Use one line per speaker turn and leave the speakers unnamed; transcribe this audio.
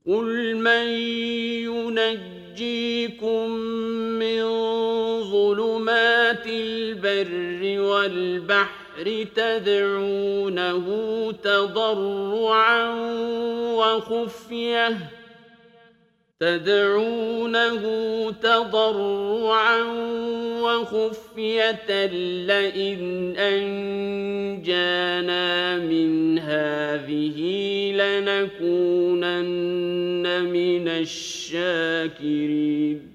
قُلْ مَن يُنَجِّيكُم مِّن ظُلُمَاتِ الْبَرِّ وَالْبَحْرِ تَدْعُونَهُ وَخُفْيَةً لَّئِنْ أَنجَانَا مِنْ هَٰذِهِ لَنَكُونَنَّ مِنَ الشَّاكِرِينَ